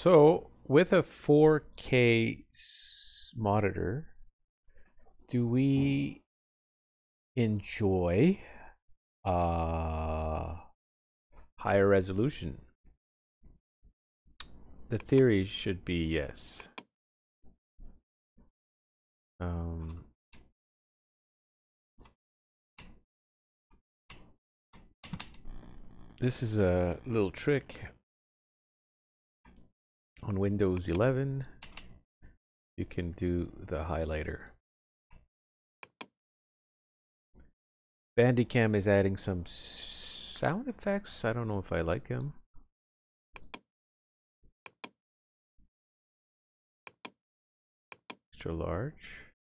So, with a 4K monitor, do we enjoy uh, higher resolution? The theory should be yes. Um, this is a little trick on Windows 11. You can do the highlighter. Bandicam is adding some sound effects. I don't know if I like them. Extra large.